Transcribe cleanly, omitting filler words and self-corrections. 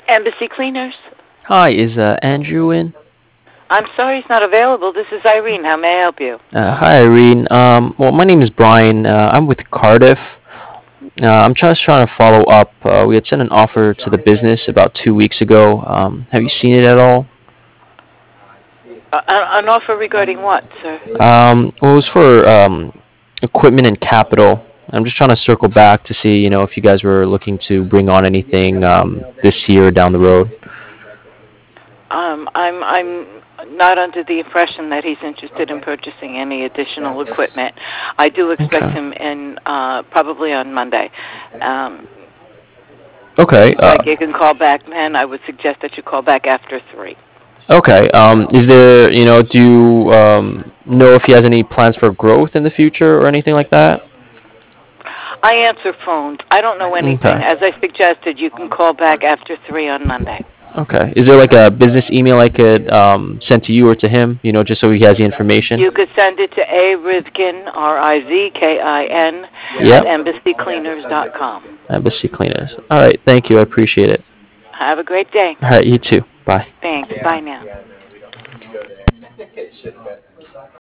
Embassy Cleaners. Hi, is Andrew in? I'm sorry he's not available. This is Irene. How may I help you? Hi, Irene. Well, my name is Brian. I'm with Cardiff. I'm just trying to follow up. We had sent an offer to the business about 2 weeks ago. Have you seen it at all? An offer regarding what, sir? Well, it was for equipment and capital. I'm just trying to circle back to see, if you guys were looking to bring on anything this year or down the road. I'm not under the impression that he's interested in purchasing any additional equipment. I do expect Okay. him in probably on Monday. Um, Okay. like you can call back, man. I would suggest that you call back after 3. Okay. Is there, do you know if he has any plans for growth in the future or anything like that? I answer phones. I don't know anything. Okay. As I suggested, you can call back after 3 on Monday. Okay. Is there like a business email I could send to you or to him, just so he has the information? You could send it to A. Rizkin, Rizkin, at Yep. embassycleaners.com. Embassy cleaners. All right. Thank you. I appreciate it. Have a great day. All right. You too. Bye. Thanks. Bye now.